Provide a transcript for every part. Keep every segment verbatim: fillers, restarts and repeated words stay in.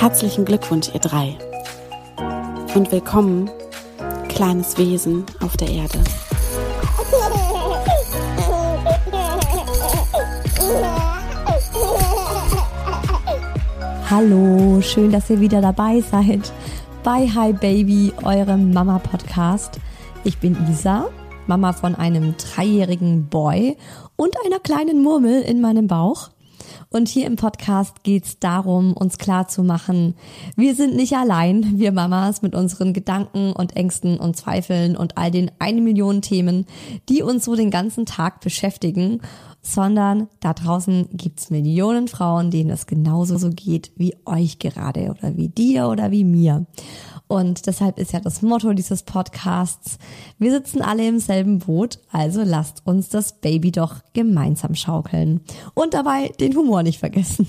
Herzlichen Glückwunsch, ihr drei. Und willkommen, kleines Wesen auf der Erde. Hallo, schön, dass ihr wieder dabei seid bei Hi Baby, eurem Mama-Podcast. Ich bin Isa, Mama von einem dreijährigen Boy und einer kleinen Murmel in meinem Bauch. Und hier im Podcast geht's darum, uns klarzumachen, wir sind nicht allein, wir Mamas mit unseren Gedanken und Ängsten und Zweifeln und all den eine Million Themen, die uns so den ganzen Tag beschäftigen, sondern da draußen gibt's Millionen Frauen, denen es genauso so geht wie euch gerade oder wie dir oder wie mir. Und deshalb ist ja das Motto dieses Podcasts, wir sitzen alle im selben Boot, also lasst uns das Baby doch gemeinsam schaukeln. Und dabei den Humor nicht vergessen.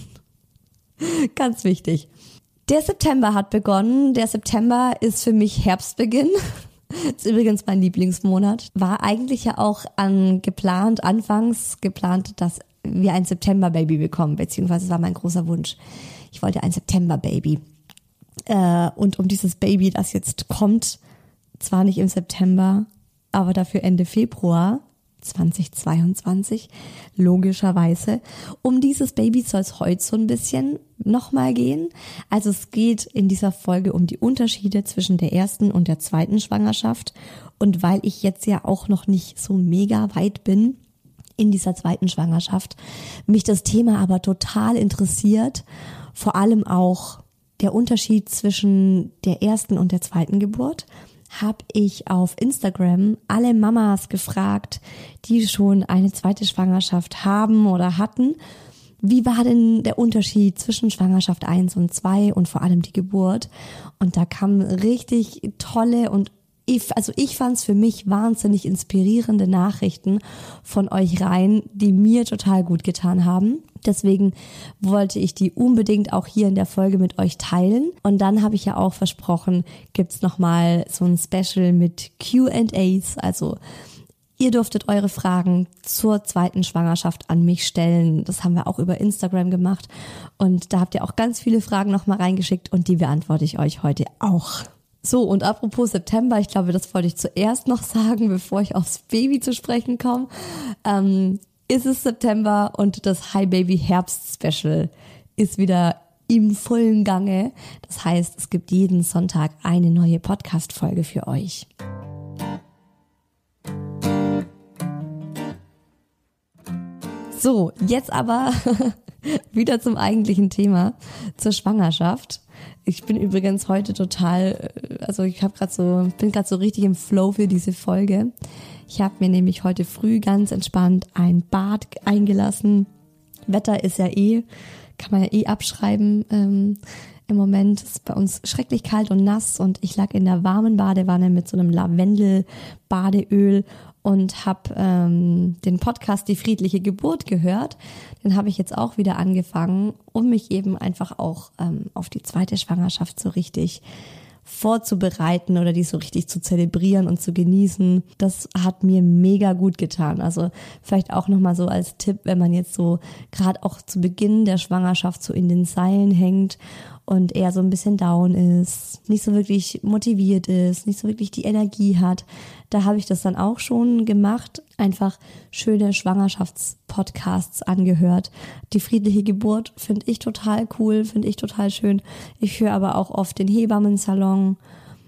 Ganz wichtig. Der September hat begonnen. Der September ist für mich Herbstbeginn. Ist übrigens mein Lieblingsmonat. War eigentlich ja auch an geplant, anfangs geplant, dass wir ein September-Baby bekommen, beziehungsweise es war mein großer Wunsch. Ich wollte ein September-Baby. Äh, und um dieses Baby, das jetzt kommt, zwar nicht im September, aber dafür Ende Februar zweitausendzweiundzwanzig, logischerweise. Um dieses Baby soll es heute so ein bisschen nochmal gehen. Also es geht in dieser Folge um die Unterschiede zwischen der ersten und der zweiten Schwangerschaft. Und weil ich jetzt ja auch noch nicht so mega weit bin in dieser zweiten Schwangerschaft, mich das Thema aber total interessiert, vor allem auch der Unterschied zwischen der ersten und der zweiten Geburt, habe ich auf Instagram alle Mamas gefragt, die schon eine zweite Schwangerschaft haben oder hatten. Wie war denn der Unterschied zwischen Schwangerschaft eins und zwei und vor allem die Geburt? Und da kamen richtig tolle und ich, also ich fand es für mich wahnsinnig inspirierende Nachrichten von euch rein, die mir total gut getan haben. Deswegen wollte ich die unbedingt auch hier in der Folge mit euch teilen. Und dann habe ich ja auch versprochen, gibt's nochmal so ein Special mit Q and A's. Also ihr durftet eure Fragen zur zweiten Schwangerschaft an mich stellen. Das haben wir auch über Instagram gemacht. Und da habt ihr auch ganz viele Fragen nochmal reingeschickt und die beantworte ich euch heute auch. So, und apropos September, ich glaube, das wollte ich zuerst noch sagen, bevor ich aufs Baby zu sprechen komme. Ähm, ist es September und das Hi Baby Herbst Special ist wieder im vollen Gange. Das heißt, es gibt jeden Sonntag eine neue Podcast-Folge für euch. So, jetzt aber wieder zum eigentlichen Thema, zur Schwangerschaft. Ich bin übrigens heute total, also ich habe gerade so, bin gerade so richtig im Flow für diese Folge. Ich habe mir nämlich heute früh ganz entspannt ein Bad eingelassen. Wetter ist ja eh, kann man ja eh abschreiben. Ähm, Im Moment ist es bei uns schrecklich kalt und nass und ich lag in der warmen Badewanne mit so einem Lavendel-Badeöl und habe ähm, den Podcast Die friedliche Geburt gehört. Den habe ich jetzt auch wieder angefangen, um mich eben einfach auch ähm, auf die zweite Schwangerschaft so richtig vorzubereiten oder die so richtig zu zelebrieren und zu genießen. Das hat mir mega gut getan. Also vielleicht auch nochmal so als Tipp, wenn man jetzt so gerade auch zu Beginn der Schwangerschaft so in den Seilen hängt und eher so ein bisschen down ist, nicht so wirklich motiviert ist, nicht so wirklich die Energie hat. Da habe ich das dann auch schon gemacht, einfach schöne Schwangerschaftspodcasts angehört. Die friedliche Geburt finde ich total cool, finde ich total schön. Ich höre aber auch oft den Hebammensalon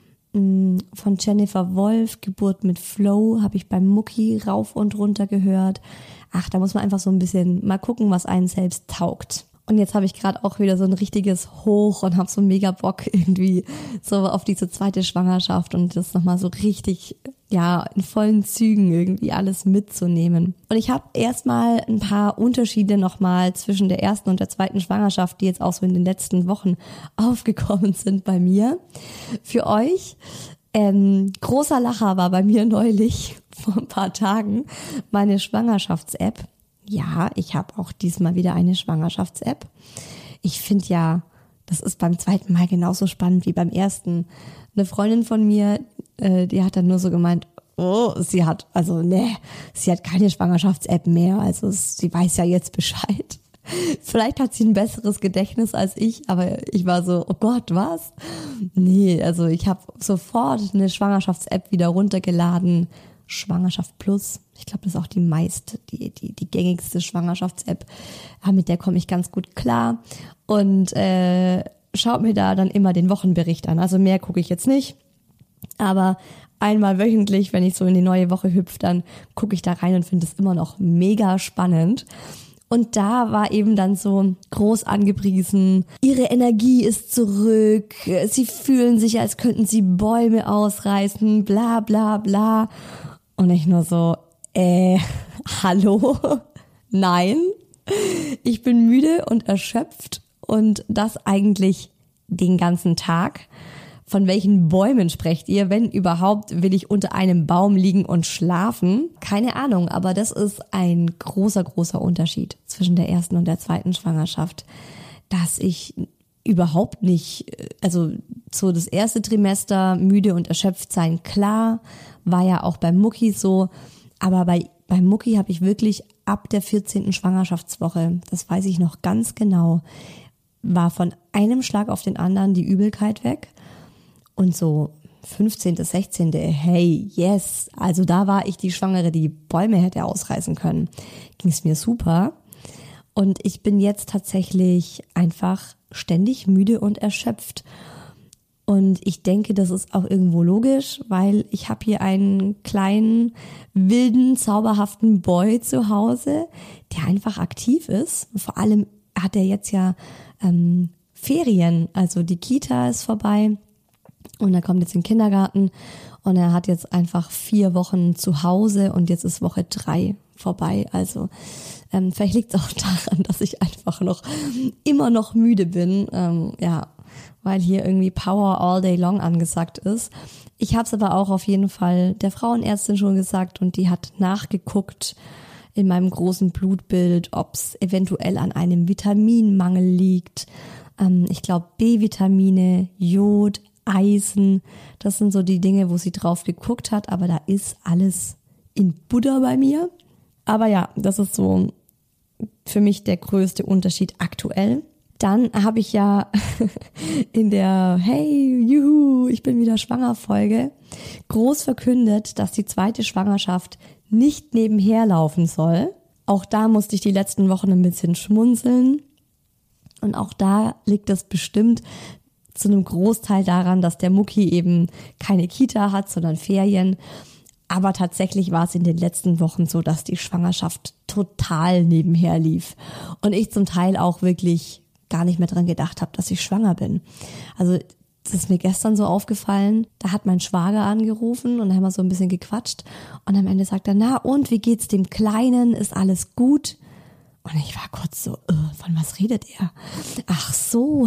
von Jennifer Wolf, Geburt mit Flow, habe ich beim Mucki rauf und runter gehört. Ach, da muss man einfach so ein bisschen mal gucken, was einen selbst taugt. Und jetzt habe ich gerade auch wieder so ein richtiges Hoch und habe so mega Bock irgendwie so auf diese zweite Schwangerschaft und das nochmal so richtig, ja, in vollen Zügen irgendwie alles mitzunehmen. Und ich habe erstmal ein paar Unterschiede nochmal zwischen der ersten und der zweiten Schwangerschaft, die jetzt auch so in den letzten Wochen aufgekommen sind bei mir. Für euch, ähm, großer Lacher war bei mir neulich vor ein paar Tagen meine Schwangerschafts-App. Ja, ich habe auch diesmal wieder eine Schwangerschafts-App. Ich finde ja, das ist beim zweiten Mal genauso spannend wie beim ersten. Eine Freundin von mir, äh, die hat dann nur so gemeint, oh, sie hat, also ne, sie hat keine Schwangerschafts-App mehr, also es, sie weiß ja jetzt Bescheid. Vielleicht hat sie ein besseres Gedächtnis als ich, aber ich war so, oh Gott, was? Nee, also ich habe sofort eine Schwangerschafts-App wieder runtergeladen. Schwangerschaft Plus. Ich glaube, das ist auch die meist, die, die, die gängigste Schwangerschafts-App. Mit der komme ich ganz gut klar. Und äh, schaut mir da dann immer den Wochenbericht an. Also mehr gucke ich jetzt nicht. Aber einmal wöchentlich, wenn ich so in die neue Woche hüpfe, dann gucke ich da rein und finde es immer noch mega spannend. Und da war eben dann so groß angepriesen, ihre Energie ist zurück, sie fühlen sich, als könnten sie Bäume ausreißen, bla bla bla. Und ich nur so, äh, hallo? Nein, ich bin müde und erschöpft und das eigentlich den ganzen Tag. Von welchen Bäumen sprecht ihr? Wenn überhaupt, will ich unter einem Baum liegen und schlafen? Keine Ahnung, aber das ist ein großer, großer Unterschied zwischen der ersten und der zweiten Schwangerschaft, dass ich überhaupt nicht, also so das erste Trimester müde und erschöpft sein, klar, war ja auch beim Mucki so, aber bei beim Mucki habe ich wirklich ab der vierzehnten Schwangerschaftswoche, das weiß ich noch ganz genau, war von einem Schlag auf den anderen die Übelkeit weg. Und so fünfzehnte, sechzehnte hey, yes, also da war ich die Schwangere, die Bäume hätte ausreißen können. Ging es mir super. Und ich bin jetzt tatsächlich einfach ständig müde und erschöpft. Und ich denke, das ist auch irgendwo logisch, weil ich habe hier einen kleinen, wilden, zauberhaften Boy zu Hause, der einfach aktiv ist. Und vor allem hat er jetzt ja ähm, Ferien, also die Kita ist vorbei. Und er kommt jetzt in den Kindergarten und er hat jetzt einfach vier Wochen zu Hause und jetzt ist Woche drei vorbei. Also ähm, vielleicht liegt es auch daran, dass ich einfach noch immer noch müde bin, ähm, ja, weil hier irgendwie Power all day long angesagt ist. Ich habe es aber auch auf jeden Fall der Frauenärztin schon gesagt und die hat nachgeguckt in meinem großen Blutbild, ob es eventuell an einem Vitaminmangel liegt. Ähm, ich glaube B-Vitamine, Jod, Eisen, das sind so die Dinge, wo sie drauf geguckt hat, aber da ist alles in Butter bei mir. Aber ja, das ist so für mich der größte Unterschied aktuell. Dann habe ich ja in der Hey, juhu, ich bin wieder schwanger Folge groß verkündet, dass die zweite Schwangerschaft nicht nebenher laufen soll. Auch da musste ich die letzten Wochen ein bisschen schmunzeln. Und auch da liegt es bestimmt zu einem Großteil daran, dass der Mucki eben keine Kita hat, sondern Ferien. Aber tatsächlich war es in den letzten Wochen so, dass die Schwangerschaft total nebenher lief. Und ich zum Teil auch wirklich gar nicht mehr dran gedacht habe, dass ich schwanger bin. Also das ist mir gestern so aufgefallen. Da hat mein Schwager angerufen und da haben wir so ein bisschen gequatscht. Und am Ende sagt er, na und, wie geht's dem Kleinen? Ist alles gut? Und ich war kurz so, äh, von was redet er? Ach so,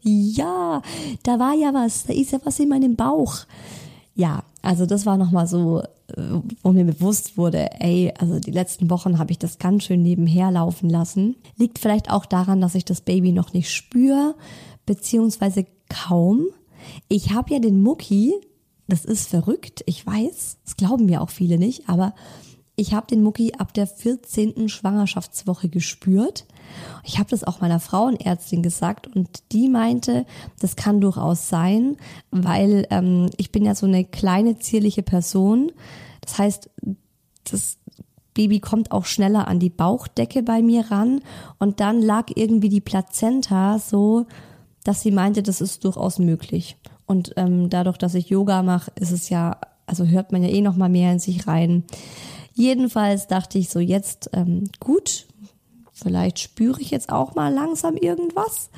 ja, da war ja was, da ist ja was in meinem Bauch. Ja, also das war nochmal so, wo mir bewusst wurde, ey, also die letzten Wochen habe ich das ganz schön nebenher laufen lassen. Liegt vielleicht auch daran, dass ich das Baby noch nicht spüre, beziehungsweise kaum. Ich habe ja den Mucki, das ist verrückt, ich weiß, das glauben mir auch viele nicht, aber ich habe den Mucki ab der vierzehnten Schwangerschaftswoche gespürt. Ich habe das auch meiner Frauenärztin gesagt und die meinte, das kann durchaus sein, weil ähm, ich bin ja so eine kleine, zierliche Person. Das heißt, das Baby kommt auch schneller an die Bauchdecke bei mir ran und dann lag irgendwie die Plazenta so, dass sie meinte, das ist durchaus möglich. Und ähm, dadurch, dass ich Yoga mache, ist es ja, also hört man ja eh noch mal mehr in sich rein. Jedenfalls dachte ich so jetzt, ähm, gut, vielleicht spüre ich jetzt auch mal langsam irgendwas,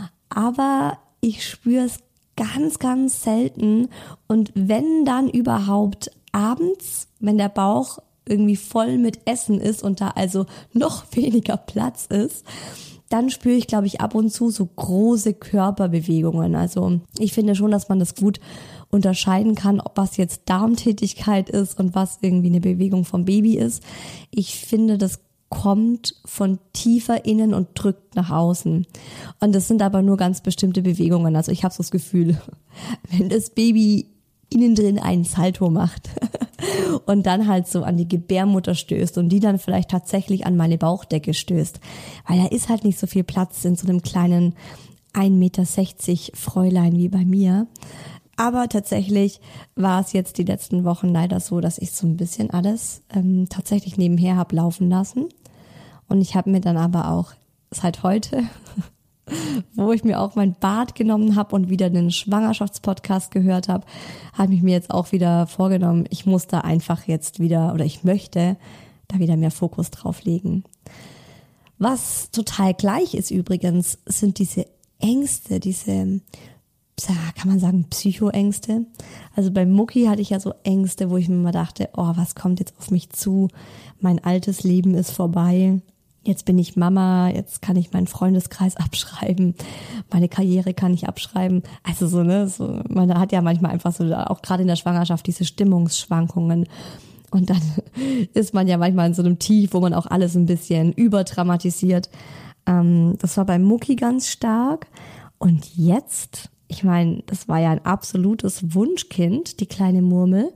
aber ich spüre es ganz, ganz selten und wenn dann überhaupt abends, wenn der Bauch irgendwie voll mit Essen ist und da also noch weniger Platz ist, dann spüre ich, glaube ich, ab und zu so große Körperbewegungen. Also ich finde schon, dass man das gut unterscheiden kann, ob was jetzt Darmtätigkeit ist und was irgendwie eine Bewegung vom Baby ist. Ich finde, das kommt von tiefer innen und drückt nach außen. Und das sind aber nur ganz bestimmte Bewegungen. Also ich habe so das Gefühl, wenn das Baby innen drin einen Salto macht, und dann halt so an die Gebärmutter stößt und die dann vielleicht tatsächlich an meine Bauchdecke stößt. Weil da ist halt nicht so viel Platz in so einem kleinen ein Meter sechzig Fräulein wie bei mir. Aber tatsächlich war es jetzt die letzten Wochen leider so, dass ich so ein bisschen alles ähm, tatsächlich nebenher habe laufen lassen. Und ich habe mir dann aber auch seit heute, wo ich mir auch mein Bad genommen habe und wieder den Schwangerschaftspodcast gehört habe, habe ich mir jetzt auch wieder vorgenommen, ich muss da einfach jetzt wieder oder ich möchte da wieder mehr Fokus drauf legen. Was total gleich ist übrigens, sind diese Ängste, diese, kann man sagen, Psychoängste. Also bei Mucki hatte ich ja so Ängste, wo ich mir mal dachte, oh, was kommt jetzt auf mich zu? Mein altes Leben ist vorbei. Jetzt bin ich Mama, jetzt kann ich meinen Freundeskreis abschreiben, meine Karriere kann ich abschreiben. Also so, ne, so, man hat ja manchmal einfach so, auch gerade in der Schwangerschaft, diese Stimmungsschwankungen. Und dann ist man ja manchmal in so einem Tief, wo man auch alles ein bisschen überdramatisiert. Ähm, das war bei Mucki ganz stark. Und jetzt, ich meine, das war ja ein absolutes Wunschkind, die kleine Murmel.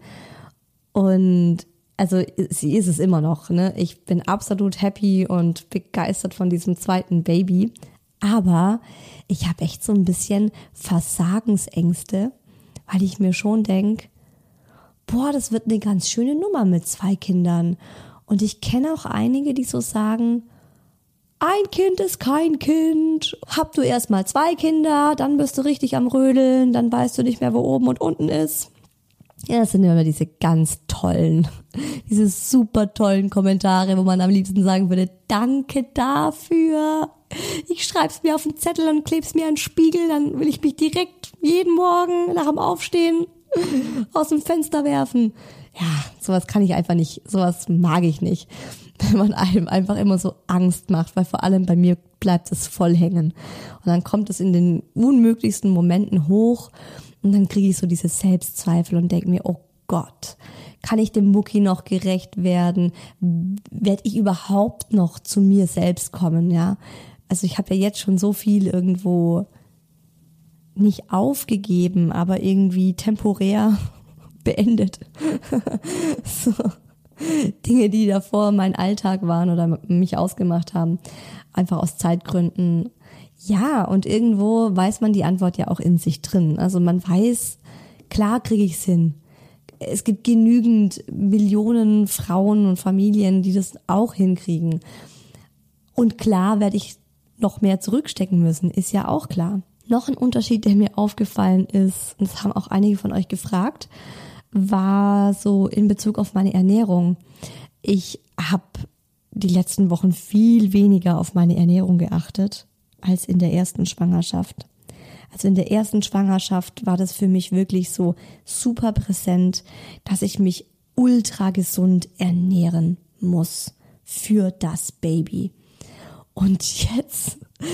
Und also sie ist es immer noch, ne? Ich bin absolut happy und begeistert von diesem zweiten Baby. Aber ich habe echt so ein bisschen Versagensängste, weil ich mir schon denke, boah, das wird eine ganz schöne Nummer mit zwei Kindern. Und ich kenne auch einige, die so sagen, ein Kind ist kein Kind. Hab du erst mal zwei Kinder, dann bist du richtig am Rödeln, dann weißt du nicht mehr, wo oben und unten ist. Ja, das sind immer diese ganz tollen, diese super tollen Kommentare, wo man am liebsten sagen würde, danke dafür. Ich schreib's mir auf den Zettel und kleb's mir an den Spiegel, dann will ich mich direkt jeden Morgen nach dem Aufstehen aus dem Fenster werfen. Ja, sowas kann ich einfach nicht, sowas mag ich nicht. Wenn man einem einfach immer so Angst macht, weil vor allem bei mir bleibt es voll hängen. Und dann kommt es in den unmöglichsten Momenten hoch und dann kriege ich so diese Selbstzweifel und denke mir, oh Gott, kann ich dem Mucki noch gerecht werden? Werde ich überhaupt noch zu mir selbst kommen, ja? Also ich habe ja jetzt schon so viel irgendwo nicht aufgegeben, aber irgendwie temporär beendet. So Dinge, die davor mein Alltag waren oder mich ausgemacht haben, einfach aus Zeitgründen. Ja, und irgendwo weiß man die Antwort ja auch in sich drin. Also man weiß, klar kriege ich es hin. Es gibt genügend Millionen Frauen und Familien, die das auch hinkriegen. Und klar werde ich noch mehr zurückstecken müssen, ist ja auch klar. Noch ein Unterschied, der mir aufgefallen ist, und das haben auch einige von euch gefragt, war so in Bezug auf meine Ernährung. Ich habe die letzten Wochen viel weniger auf meine Ernährung geachtet als in der ersten Schwangerschaft. Also in der ersten Schwangerschaft war das für mich wirklich so super präsent, dass ich mich ultra gesund ernähren muss für das Baby. Und jetzt,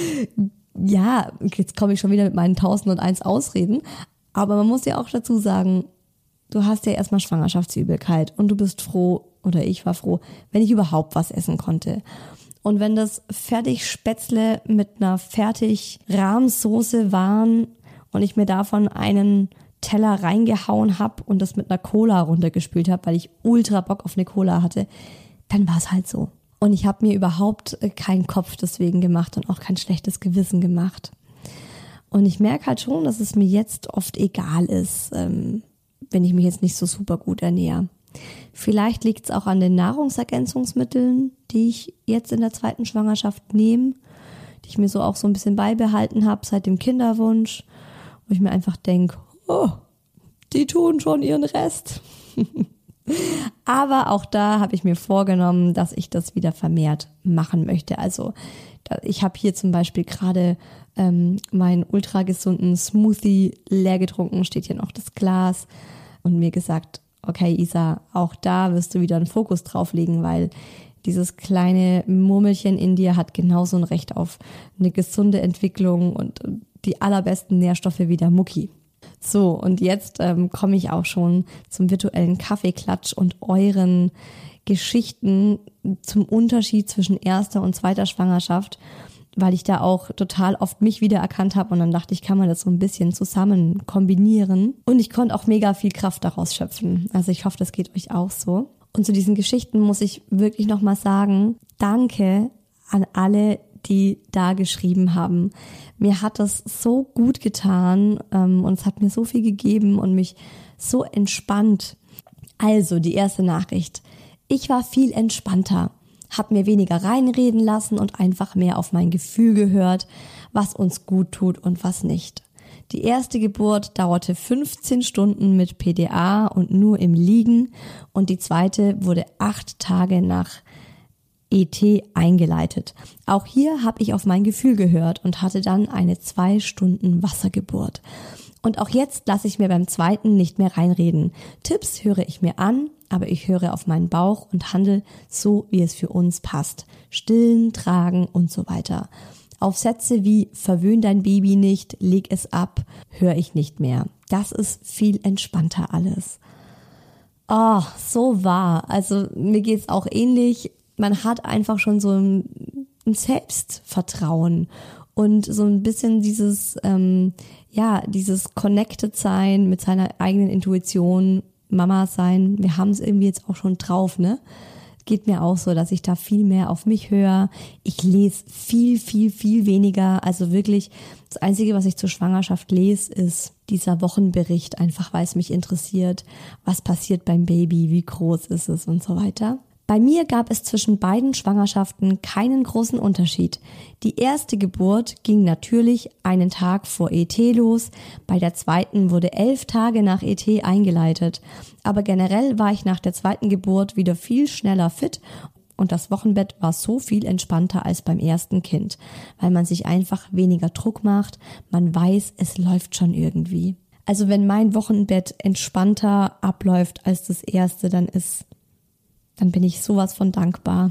ja, jetzt komme ich schon wieder mit meinen tausendeins Ausreden, aber man muss ja auch dazu sagen, du hast ja erstmal Schwangerschaftsübelkeit und du bist froh, oder ich war froh, wenn ich überhaupt was essen konnte. Und wenn das Fertigspätzle mit einer Fertig-Rahmsoße waren und ich mir davon einen Teller reingehauen habe und das mit einer Cola runtergespült habe, weil ich ultra Bock auf eine Cola hatte, dann war es halt so. Und ich habe mir überhaupt keinen Kopf deswegen gemacht und auch kein schlechtes Gewissen gemacht. Und ich merke halt schon, dass es mir jetzt oft egal ist, ähm, wenn ich mich jetzt nicht so super gut ernähre. Vielleicht liegt es auch an den Nahrungsergänzungsmitteln, die ich jetzt in der zweiten Schwangerschaft nehme, die ich mir so auch so ein bisschen beibehalten habe seit dem Kinderwunsch, wo ich mir einfach denke, oh, die tun schon ihren Rest. Aber auch da habe ich mir vorgenommen, dass ich das wieder vermehrt machen möchte. Also ich habe hier zum Beispiel gerade ähm, meinen ultra gesunden Smoothie leer getrunken, steht hier noch das Glas, und mir gesagt, okay Isa, auch da wirst du wieder einen Fokus drauf legen, weil dieses kleine Murmelchen in dir hat genauso ein Recht auf eine gesunde Entwicklung und die allerbesten Nährstoffe wie der Mucki. So, und jetzt ähm, komme ich auch schon zum virtuellen Kaffeeklatsch und euren Geschichten zum Unterschied zwischen erster und zweiter Schwangerschaft. weil ich da auch total oft mich wiedererkannt habe und dann dachte ich, kann man das so ein bisschen zusammen kombinieren und ich konnte auch mega viel Kraft daraus schöpfen. Also ich hoffe, das geht euch auch so. Und zu diesen Geschichten muss ich wirklich nochmal sagen, danke an alle, die da geschrieben haben. Mir hat das so gut getan ähm, und es hat mir so viel gegeben und mich so entspannt. Also die erste Nachricht. Ich war viel entspannter, habe mir weniger reinreden lassen und einfach mehr auf mein Gefühl gehört, was uns gut tut und was nicht. Die erste Geburt dauerte fünfzehn Stunden mit P D A und nur im Liegen und die zweite wurde acht Tage nach E T eingeleitet. Auch hier habe ich auf mein Gefühl gehört und hatte dann eine zwei Stunden Wassergeburt. Und auch jetzt lasse ich mir beim zweiten nicht mehr reinreden. Tipps höre ich mir an, aber ich höre auf meinen Bauch und handle so, wie es für uns passt. Stillen, tragen und so weiter. Auf Sätze wie verwöhn dein Baby nicht, leg es ab, höre ich nicht mehr. Das ist viel entspannter alles. Oh, so wahr. Also mir geht's auch ähnlich. Man hat einfach schon so ein, ein Selbstvertrauen und so ein bisschen dieses, ähm, ja, dieses Connected sein mit seiner eigenen Intuition, Mama sein. Wir haben es irgendwie jetzt auch schon drauf, ne? Geht mir auch so, dass ich da viel mehr auf mich höre. Ich lese viel, viel, viel weniger. Also wirklich, das Einzige, was ich zur Schwangerschaft lese, ist dieser Wochenbericht, einfach weil es mich interessiert. Was passiert beim Baby? Wie groß ist es und so weiter. Bei mir gab es zwischen beiden Schwangerschaften keinen großen Unterschied. Die erste Geburt ging natürlich einen Tag vor E T los, bei der zweiten wurde elf Tage nach E T eingeleitet. Aber generell war ich nach der zweiten Geburt wieder viel schneller fit und das Wochenbett war so viel entspannter als beim ersten Kind, weil man sich einfach weniger Druck macht, man weiß, es läuft schon irgendwie. Also wenn mein Wochenbett entspannter abläuft als das erste, dann ist dann bin ich sowas von dankbar.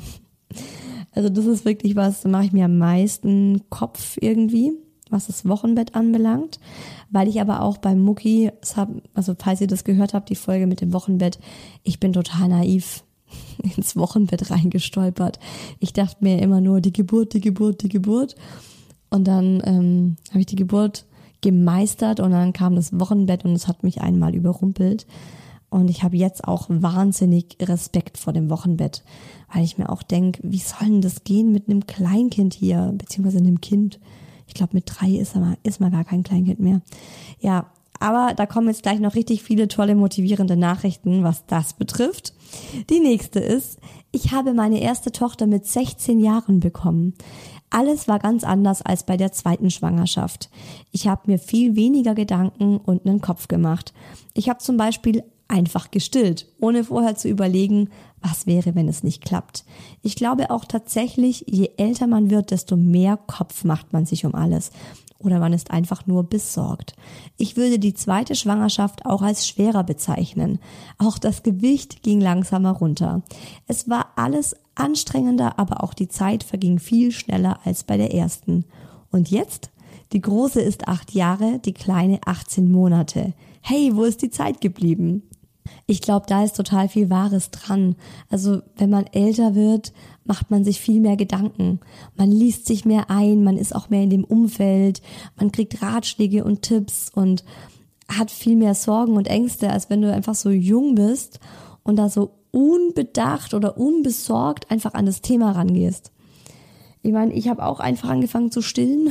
Also das ist wirklich was, da mache ich mir am meisten Kopf irgendwie, was das Wochenbett anbelangt, weil ich aber auch beim Mucki, also falls ihr das gehört habt, die Folge mit dem Wochenbett, ich bin total naiv ins Wochenbett reingestolpert. Ich dachte mir immer nur, die Geburt, die Geburt, die Geburt und dann ähm, habe ich die Geburt gemeistert und dann kam das Wochenbett und es hat mich einmal überrumpelt. Und ich habe jetzt auch wahnsinnig Respekt vor dem Wochenbett, weil ich mir auch denke, wie soll denn das gehen mit einem Kleinkind hier, beziehungsweise einem Kind? Ich glaube, mit drei ist man, ist man gar kein Kleinkind mehr. Ja, aber da kommen jetzt gleich noch richtig viele tolle, motivierende Nachrichten, was das betrifft. Die nächste ist, ich habe meine erste Tochter mit sechzehn Jahren bekommen. Alles war ganz anders als bei der zweiten Schwangerschaft. Ich habe mir viel weniger Gedanken und einen Kopf gemacht. Ich habe zum Beispiel einfach gestillt, ohne vorher zu überlegen, was wäre, wenn es nicht klappt. Ich glaube auch tatsächlich, je älter man wird, desto mehr Kopf macht man sich um alles. Oder man ist einfach nur besorgt. Ich würde die zweite Schwangerschaft auch als schwerer bezeichnen. Auch das Gewicht ging langsamer runter. Es war alles anstrengender, aber auch die Zeit verging viel schneller als bei der ersten. Und jetzt? Die Große ist acht Jahre, die Kleine achtzehn Monate. Hey, wo ist die Zeit geblieben? Ich glaube, da ist total viel Wahres dran. Also wenn man älter wird, macht man sich viel mehr Gedanken. Man liest sich mehr ein, man ist auch mehr in dem Umfeld, man kriegt Ratschläge und Tipps und hat viel mehr Sorgen und Ängste, als wenn du einfach so jung bist und da so unbedacht oder unbesorgt einfach an das Thema rangehst. Ich meine, ich habe auch einfach angefangen zu stillen.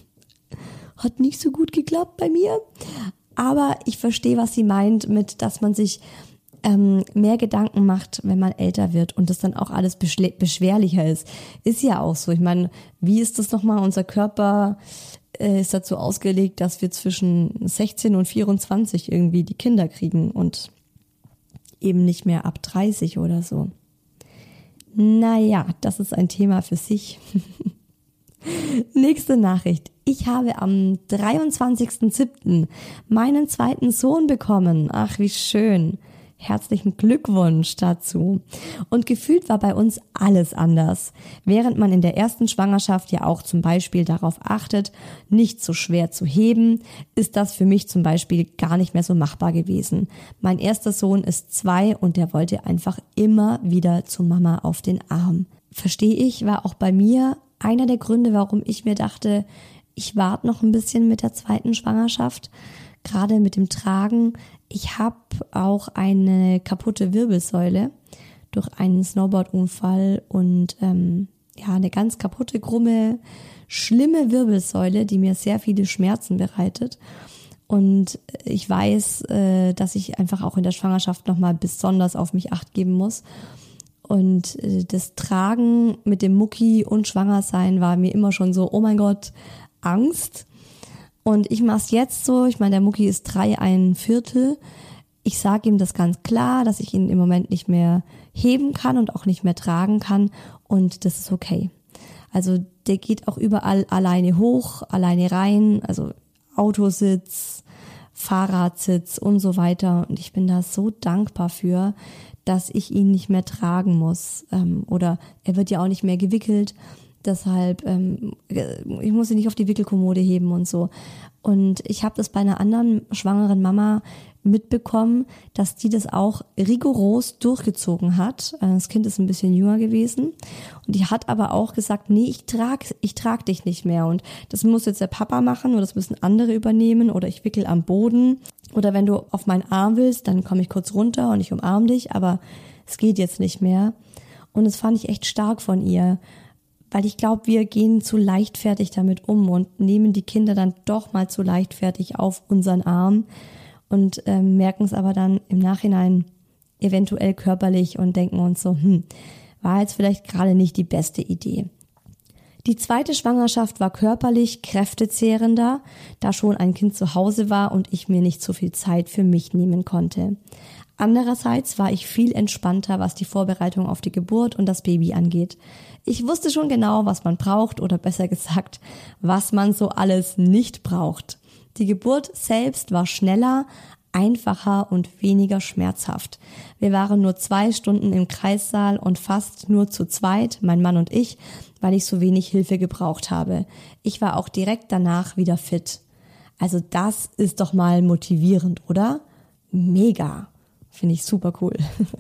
Hat nicht so gut geklappt bei mir. Aber ich verstehe, was sie meint mit, dass man sich ähm, mehr Gedanken macht, wenn man älter wird und das dann auch alles beschle- beschwerlicher ist. Ist ja auch so. Ich meine, wie ist das nochmal? Unser Körper äh, ist dazu ausgelegt, dass wir zwischen sechzehn und vierundzwanzig irgendwie die Kinder kriegen und eben nicht mehr ab dreißig oder so. Naja, das ist ein Thema für sich. Nächste Nachricht. Ich habe am dreiundzwanzigsten siebten meinen zweiten Sohn bekommen. Ach, wie schön. Herzlichen Glückwunsch dazu. Und gefühlt war bei uns alles anders. Während man in der ersten Schwangerschaft ja auch zum Beispiel darauf achtet, nicht so schwer zu heben, ist das für mich zum Beispiel gar nicht mehr so machbar gewesen. Mein erster Sohn ist zwei und der wollte einfach immer wieder zu Mama auf den Arm. Verstehe ich, war auch bei mir einer der Gründe, warum ich mir dachte, ich warte noch ein bisschen mit der zweiten Schwangerschaft, gerade mit dem Tragen. Ich habe auch eine kaputte Wirbelsäule durch einen Snowboardunfall und ähm, ja, eine ganz kaputte, krumme, schlimme Wirbelsäule, die mir sehr viele Schmerzen bereitet. Und ich weiß, äh, dass ich einfach auch in der Schwangerschaft nochmal besonders auf mich Acht geben muss. Und äh, das Tragen mit dem Mucki und Schwangersein war mir immer schon so, oh mein Gott, Angst. Und ich mache es jetzt so, ich meine, der Mucki ist drei, ein Viertel. Ich sage ihm das ganz klar, dass ich ihn im Moment nicht mehr heben kann und auch nicht mehr tragen kann. Und das ist okay. Also der geht auch überall alleine hoch, alleine rein, also Autositz, Fahrradsitz und so weiter. Und ich bin da so dankbar für, dass ich ihn nicht mehr tragen muss. Ähm, oder er wird ja auch nicht mehr gewickelt. Deshalb, ähm, ich muss ihn nicht auf die Wickelkommode heben und so. Und ich habe das bei einer anderen schwangeren Mama mitbekommen, dass die das auch rigoros durchgezogen hat. Das Kind ist ein bisschen jünger gewesen und die hat aber auch gesagt, nee, ich trag, ich trag dich nicht mehr und das muss jetzt der Papa machen oder das müssen andere übernehmen oder ich wickel am Boden oder wenn du auf meinen Arm willst, dann komme ich kurz runter und ich umarm dich, aber es geht jetzt nicht mehr. Und das fand ich echt stark von ihr, weil ich glaube, wir gehen zu leichtfertig damit um und nehmen die Kinder dann doch mal zu leichtfertig auf unseren Arm und ähm, merken es aber dann im Nachhinein eventuell körperlich und denken uns so, hm, war jetzt vielleicht gerade nicht die beste Idee. Die zweite Schwangerschaft war körperlich kräftezehrender, da schon ein Kind zu Hause war und ich mir nicht so viel Zeit für mich nehmen konnte. Andererseits war ich viel entspannter, was die Vorbereitung auf die Geburt und das Baby angeht. Ich wusste schon genau, was man braucht oder besser gesagt, was man so alles nicht braucht. Die Geburt selbst war schneller, einfacher und weniger schmerzhaft. Wir waren nur zwei Stunden im Kreissaal und fast nur zu zweit, mein Mann und ich, weil ich so wenig Hilfe gebraucht habe. Ich war auch direkt danach wieder fit. Also das ist doch mal motivierend, oder? Mega. Finde ich super cool.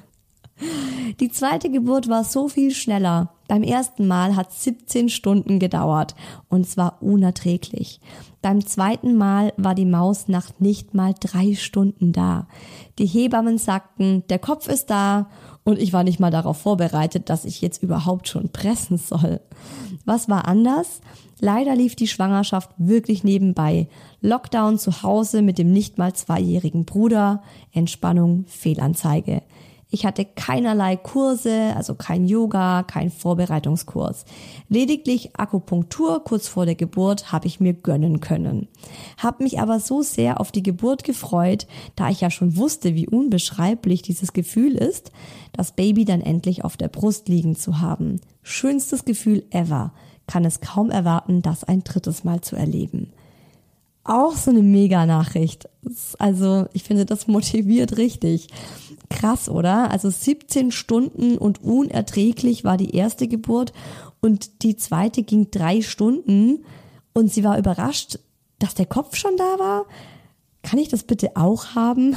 Die zweite Geburt war so viel schneller. Beim ersten Mal hat siebzehn Stunden gedauert und es war unerträglich. Beim zweiten Mal war die Maus nach nicht mal drei Stunden da. Die Hebammen sagten, der Kopf ist da und ich war nicht mal darauf vorbereitet, dass ich jetzt überhaupt schon pressen soll. Was war anders? Leider lief die Schwangerschaft wirklich nebenbei. Lockdown zu Hause mit dem nicht mal zweijährigen Bruder, Entspannung, Fehlanzeige. Ich hatte keinerlei Kurse, also kein Yoga, kein Vorbereitungskurs. Lediglich Akupunktur kurz vor der Geburt habe ich mir gönnen können. Hab mich aber so sehr auf die Geburt gefreut, da ich ja schon wusste, wie unbeschreiblich dieses Gefühl ist, das Baby dann endlich auf der Brust liegen zu haben. Schönstes Gefühl ever. Kann es kaum erwarten, das ein drittes Mal zu erleben. Auch so eine Mega-Nachricht. Also ich finde, das motiviert richtig. Krass, oder? Also siebzehn Stunden und unerträglich war die erste Geburt und die zweite ging drei Stunden und sie war überrascht, dass der Kopf schon da war. Kann ich das bitte auch haben?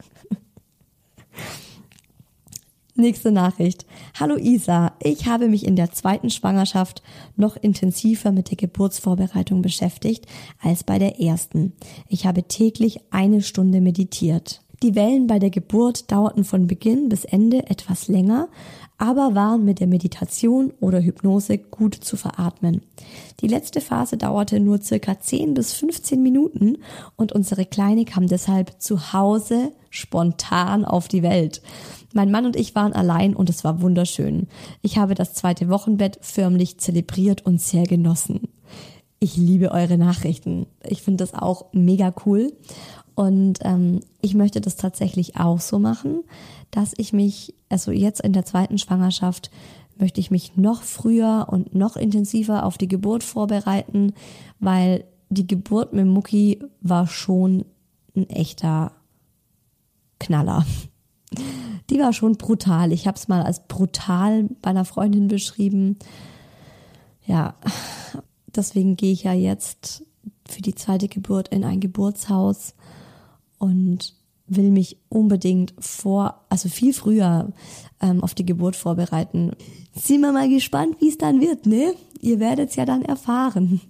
Nächste Nachricht. Hallo Isa, ich habe mich in der zweiten Schwangerschaft noch intensiver mit der Geburtsvorbereitung beschäftigt als bei der ersten. Ich habe täglich eine Stunde meditiert. Die Wellen bei der Geburt dauerten von Beginn bis Ende etwas länger, aber waren mit der Meditation oder Hypnose gut zu veratmen. Die letzte Phase dauerte nur circa zehn bis fünfzehn Minuten und unsere Kleine kam deshalb zu Hause spontan auf die Welt. Mein Mann und ich waren allein und es war wunderschön. Ich habe das zweite Wochenbett förmlich zelebriert und sehr genossen. Ich liebe eure Nachrichten. Ich finde das auch mega cool. Und ähm, ich möchte das tatsächlich auch so machen, dass ich mich, also jetzt in der zweiten Schwangerschaft, möchte ich mich noch früher und noch intensiver auf die Geburt vorbereiten, weil die Geburt mit Mucki war schon ein echter Knaller. Die war schon brutal. Ich habe es mal als brutal bei einer Freundin beschrieben. Ja, deswegen gehe ich ja jetzt für die zweite Geburt in ein Geburtshaus. Und will mich unbedingt vor, also viel früher ähm, auf die Geburt vorbereiten. Sind wir mal gespannt, wie es dann wird, ne? Ihr werdet es ja dann erfahren.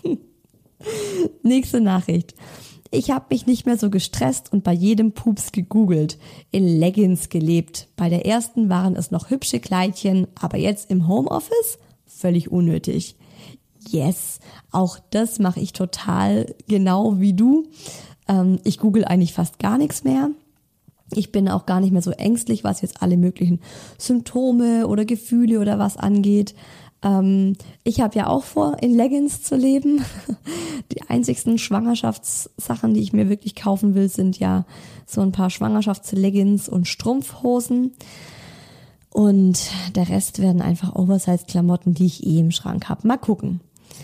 Nächste Nachricht. Ich habe mich nicht mehr so gestresst und bei jedem Pups gegoogelt, in Leggings gelebt. Bei der ersten waren es noch hübsche Kleidchen, aber jetzt im Homeoffice? Völlig unnötig. Yes, auch das mache ich total genau wie du. Ähm, ich google eigentlich fast gar nichts mehr. Ich bin auch gar nicht mehr so ängstlich, was jetzt alle möglichen Symptome oder Gefühle oder was angeht. Ähm, ich habe ja auch vor, in Leggings zu leben. Die einzigsten Schwangerschaftssachen, die ich mir wirklich kaufen will, sind ja so ein paar Schwangerschaftsleggings und Strumpfhosen. Und der Rest werden einfach Oversize-Klamotten, die ich eh im Schrank habe. Mal gucken.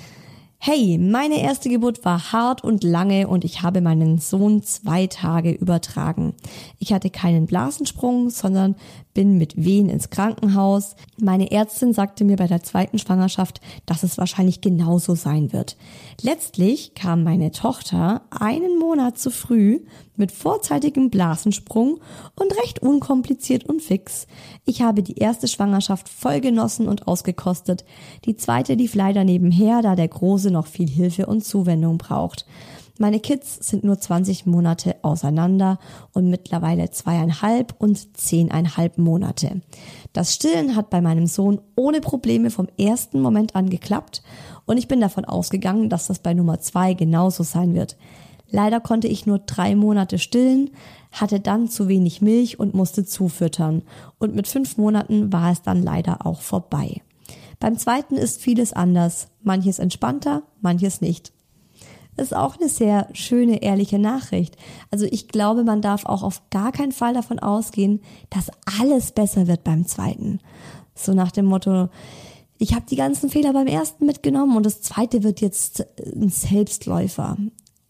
Hey, meine erste Geburt war hart und lange und ich habe meinen Sohn zwei Tage übertragen. Ich hatte keinen Blasensprung, sondern bin mit Wehen ins Krankenhaus. Meine Ärztin sagte mir bei der zweiten Schwangerschaft, dass es wahrscheinlich genauso sein wird. Letztlich kam meine Tochter einen Monat zu früh mit vorzeitigem Blasensprung und recht unkompliziert und fix. Ich habe die erste Schwangerschaft voll genossen und ausgekostet. Die zweite lief leider nebenher, da der Große noch viel Hilfe und Zuwendung braucht. Meine Kids sind nur zwanzig Monate auseinander und mittlerweile zweieinhalb und zehneinhalb Monate. Das Stillen hat bei meinem Sohn ohne Probleme vom ersten Moment an geklappt und ich bin davon ausgegangen, dass das bei Nummer zwei genauso sein wird. Leider konnte ich nur drei Monate stillen, hatte dann zu wenig Milch und musste zufüttern. Und mit fünf Monaten war es dann leider auch vorbei. Beim zweiten ist vieles anders. Manches entspannter, manches nicht. Das ist auch eine sehr schöne, ehrliche Nachricht. Also ich glaube, man darf auch auf gar keinen Fall davon ausgehen, dass alles besser wird beim zweiten. So nach dem Motto, ich habe die ganzen Fehler beim ersten mitgenommen und das zweite wird jetzt ein Selbstläufer.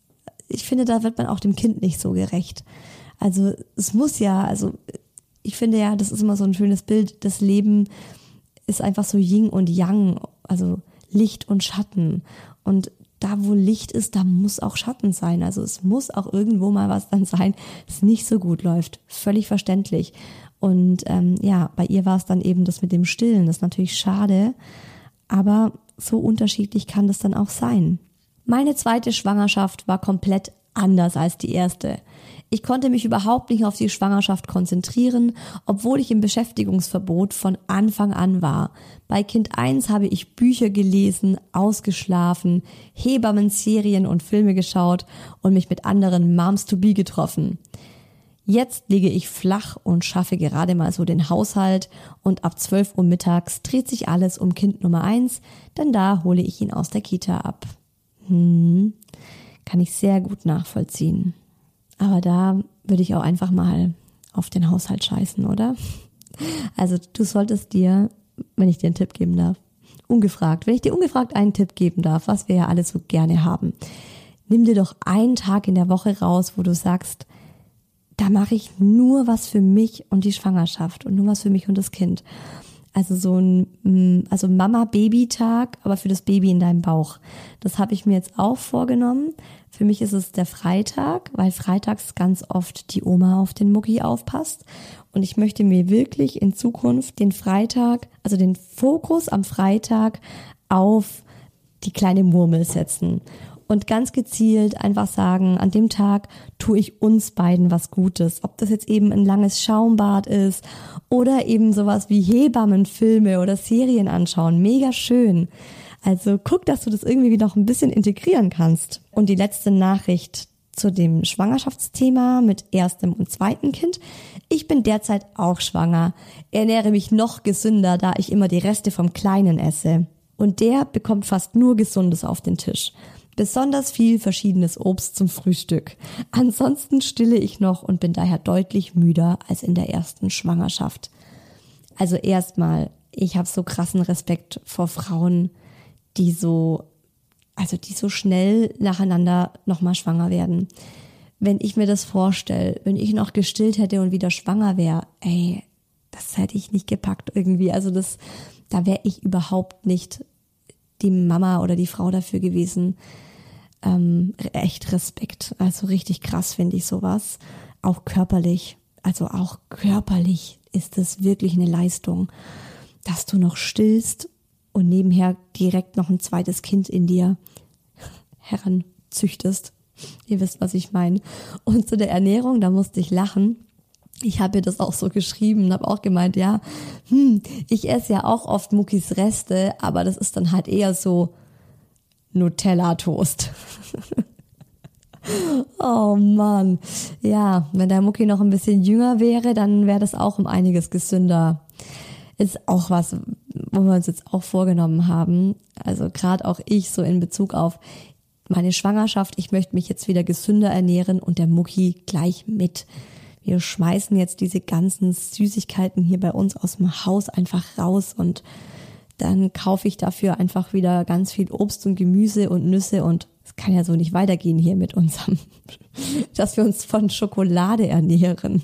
Ich finde, da wird man auch dem Kind nicht so gerecht. Also es muss ja, also ich finde ja, das ist immer so ein schönes Bild, das Leben ist einfach so Yin und Yang, also Licht und Schatten. Und da, wo Licht ist, da muss auch Schatten sein. Also es muss auch irgendwo mal was dann sein, das nicht so gut läuft. Völlig verständlich. Und ähm, ja, bei ihr war es dann eben das mit dem Stillen. Das ist natürlich schade, aber so unterschiedlich kann das dann auch sein. Meine zweite Schwangerschaft war komplett anders als die erste. Ich konnte mich überhaupt nicht auf die Schwangerschaft konzentrieren, obwohl ich im Beschäftigungsverbot von Anfang an war. Bei Kind eins habe ich Bücher gelesen, ausgeschlafen, Hebammen-Serien und Filme geschaut und mich mit anderen Moms-to-be getroffen. Jetzt liege ich flach und schaffe gerade mal so den Haushalt und ab zwölf Uhr mittags dreht sich alles um Kind Nummer eins, denn da hole ich ihn aus der Kita ab. Hm, kann ich sehr gut nachvollziehen. Aber da würde ich auch einfach mal auf den Haushalt scheißen, oder? Also du solltest dir, wenn ich dir einen Tipp geben darf, ungefragt, wenn ich dir ungefragt einen Tipp geben darf, was wir ja alle so gerne haben, nimm dir doch einen Tag in der Woche raus, wo du sagst, da mache ich nur was für mich und die Schwangerschaft und nur was für mich und das Kind. Also so ein also Mama-Baby-Tag, aber für das Baby in deinem Bauch. Das habe ich mir jetzt auch vorgenommen. Für mich ist es der Freitag, weil freitags ganz oft die Oma auf den Mucki aufpasst. Und ich möchte mir wirklich in Zukunft den Freitag, also den Fokus am Freitag auf die kleine Murmel setzen. Und ganz gezielt einfach sagen, an dem Tag tue ich uns beiden was Gutes. Ob das jetzt eben ein langes Schaumbad ist oder eben sowas wie Hebammenfilme oder Serien anschauen. Mega schön. Also guck, dass du das irgendwie noch ein bisschen integrieren kannst. Und die letzte Nachricht zu dem Schwangerschaftsthema mit erstem und zweiten Kind. Ich bin derzeit auch schwanger, ernähre mich noch gesünder, da ich immer die Reste vom Kleinen esse. Und der bekommt fast nur Gesundes auf den Tisch. Besonders viel verschiedenes Obst zum Frühstück. Ansonsten stille ich noch und bin daher deutlich müder als in der ersten Schwangerschaft. Also erstmal, ich habe so krassen Respekt vor Frauen, die so, also die so schnell nacheinander nochmal schwanger werden. Wenn ich mir das vorstelle, wenn ich noch gestillt hätte und wieder schwanger wäre, ey, das hätte ich nicht gepackt irgendwie. Also das, da wäre ich überhaupt nicht die Mama oder die Frau dafür gewesen. Ähm, echt Respekt. Also richtig krass finde ich sowas. auch körperlich, also auch körperlich ist es wirklich eine Leistung, dass du noch stillst und nebenher direkt noch ein zweites Kind in dir heranzüchtest. Ihr wisst, was ich meine. Und zu der Ernährung, da musste ich lachen. Ich habe ihr das auch so geschrieben und habe auch gemeint, ja, hm, ich esse ja auch oft Muckis Reste, aber das ist dann halt eher so Nutella-Toast. Oh Mann. Ja, wenn der Mucki noch ein bisschen jünger wäre, dann wäre das auch um einiges gesünder. Ist auch was, wo wir uns jetzt auch vorgenommen haben. Also gerade auch ich so in Bezug auf meine Schwangerschaft. Ich möchte mich jetzt wieder gesünder ernähren und der Mucki gleich mit. Wir schmeißen jetzt diese ganzen Süßigkeiten hier bei uns aus dem Haus einfach raus und dann kaufe ich dafür einfach wieder ganz viel Obst und Gemüse und Nüsse und es kann ja so nicht weitergehen hier mit unserem, dass wir uns von Schokolade ernähren.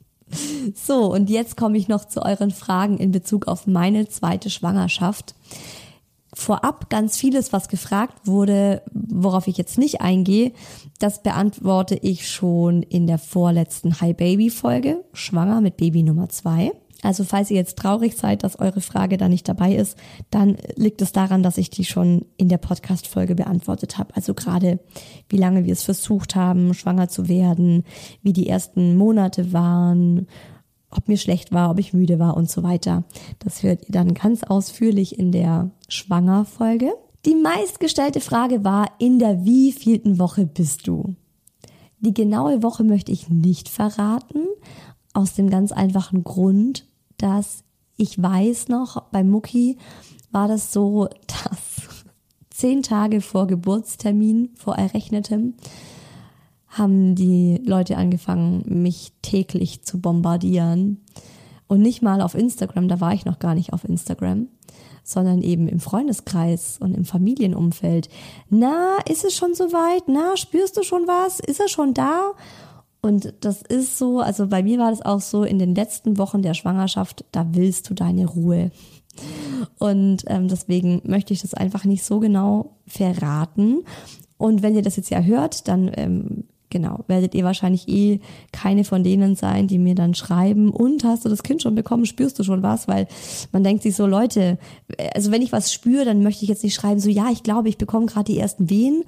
So, und jetzt komme ich noch zu euren Fragen in Bezug auf meine zweite Schwangerschaft. Vorab ganz vieles, was gefragt wurde, worauf ich jetzt nicht eingehe, das beantworte ich schon in der vorletzten Hi Baby Folge, schwanger mit Baby Nummer zwei. Also falls ihr jetzt traurig seid, dass eure Frage da nicht dabei ist, dann liegt es daran, dass ich die schon in der Podcast-Folge beantwortet habe. Also gerade, wie lange wir es versucht haben, schwanger zu werden, wie die ersten Monate waren, ob mir schlecht war, ob ich müde war und so weiter. Das hört ihr dann ganz ausführlich in der Schwanger-Folge. Die meistgestellte Frage war, in der wievielten Woche bist du? Die genaue Woche möchte ich nicht verraten, aus dem ganz einfachen Grund, dass ich weiß noch, bei Mucki war das so, dass zehn Tage vor Geburtstermin, vor errechnetem, haben die Leute angefangen, mich täglich zu bombardieren. Und nicht mal auf Instagram, da war ich noch gar nicht auf Instagram, sondern eben im Freundeskreis und im Familienumfeld. Na, ist es schon soweit? Na, spürst du schon was? Ist er schon da? Und das ist so, also bei mir war das auch so, in den letzten Wochen der Schwangerschaft, da willst du deine Ruhe. Und ähm, deswegen möchte ich das einfach nicht so genau verraten. Und wenn ihr das jetzt ja hört, dann ähm, genau, werdet ihr wahrscheinlich eh keine von denen sein, die mir dann schreiben, und hast du das Kind schon bekommen, spürst du schon was? Weil man denkt sich so, Leute, also wenn ich was spüre, dann möchte ich jetzt nicht schreiben, so ja, ich glaube, ich bekomme gerade die ersten Wehen.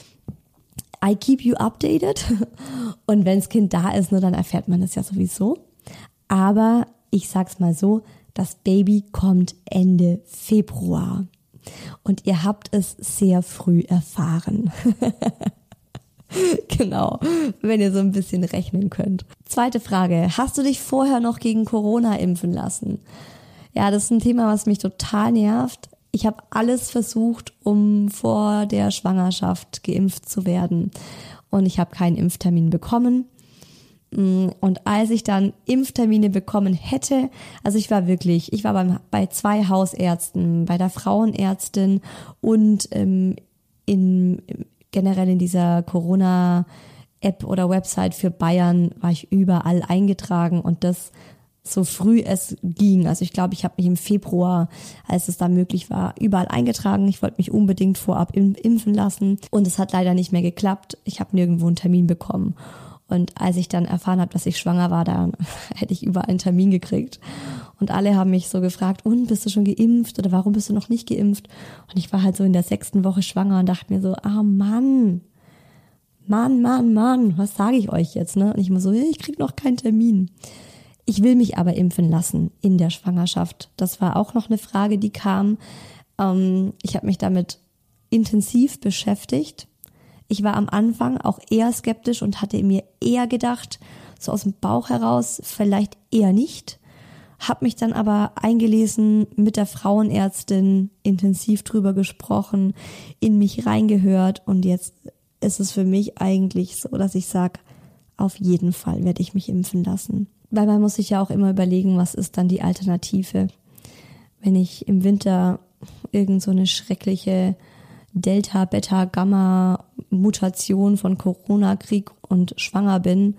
I keep you updated. Und wenns Kind da ist, nur dann erfährt man das ja sowieso. Aber ich sag's mal so, das Baby kommt Ende Februar. Und ihr habt es sehr früh erfahren. Genau, wenn ihr so ein bisschen rechnen könnt. Zweite Frage, hast du dich vorher noch gegen Corona impfen lassen? Ja, das ist ein Thema, was mich total nervt. Ich habe alles versucht, um vor der Schwangerschaft geimpft zu werden. Und ich habe keinen Impftermin bekommen. Und als ich dann Impftermine bekommen hätte, also ich war wirklich, ich war beim, bei zwei Hausärzten, bei der Frauenärztin und ähm, in generell in dieser Corona-App oder Website für Bayern war ich überall eingetragen und das so früh es ging. Also ich glaube, ich habe mich im Februar, als es da möglich war, überall eingetragen. Ich wollte mich unbedingt vorab impfen lassen und es hat leider nicht mehr geklappt. Ich habe nirgendwo einen Termin bekommen. Und als ich dann erfahren habe, dass ich schwanger war, dann hätte ich überall einen Termin gekriegt. Und alle haben mich so gefragt, und bist du schon geimpft oder warum bist du noch nicht geimpft? Und ich war halt so in der sechsten Woche schwanger und dachte mir so, ah Mann, Mann, Mann, Mann, was sage ich euch jetzt? Ne? Und ich immer so, ich krieg noch keinen Termin. Ich will mich aber impfen lassen in der Schwangerschaft. Das war auch noch eine Frage, die kam. Ähm, ich habe mich damit intensiv beschäftigt. Ich war am Anfang auch eher skeptisch und hatte mir eher gedacht, so aus dem Bauch heraus, vielleicht eher nicht. Hab mich dann aber eingelesen, mit der Frauenärztin intensiv drüber gesprochen, in mich reingehört und jetzt ist es für mich eigentlich so, dass ich sage, auf jeden Fall werde ich mich impfen lassen. Weil man muss sich ja auch immer überlegen, was ist dann die Alternative. Wenn ich im Winter irgend so eine schreckliche Delta, Beta, Gamma Mutation von Corona krieg und schwanger bin.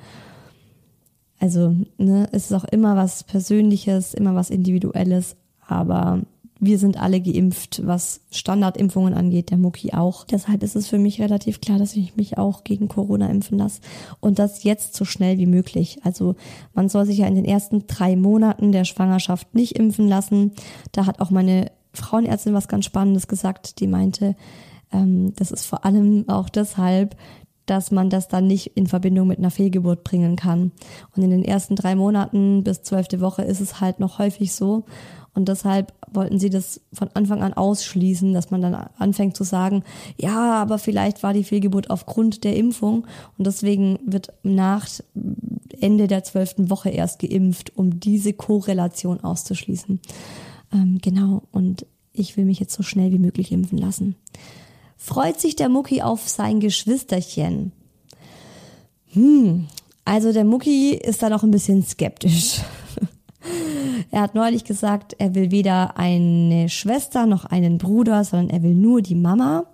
Also, ne, es ist auch immer was Persönliches, immer was Individuelles, aber wir sind alle geimpft, was Standardimpfungen angeht, der Mucki auch. Deshalb ist es für mich relativ klar, dass ich mich auch gegen Corona impfen lasse. Und das jetzt so schnell wie möglich. Also man soll sich ja in den ersten drei Monaten der Schwangerschaft nicht impfen lassen. Da hat auch meine Frauenärztin was ganz Spannendes gesagt. Die meinte, ähm, das ist vor allem auch deshalb, dass man das dann nicht in Verbindung mit einer Fehlgeburt bringen kann. Und in den ersten drei Monaten bis zwölfte Woche ist es halt noch häufig so. Und deshalb wollten sie das von Anfang an ausschließen, dass man dann anfängt zu sagen, ja, aber vielleicht war die Fehlgeburt aufgrund der Impfung. Und deswegen wird nach Ende der zwölften Woche erst geimpft, um diese Korrelation auszuschließen. Ähm, genau, und ich will mich jetzt so schnell wie möglich impfen lassen. Freut sich der Mucki auf sein Geschwisterchen? Hm, also der Mucki ist da noch ein bisschen skeptisch. Er hat neulich gesagt, er will weder eine Schwester noch einen Bruder, sondern er will nur die Mama.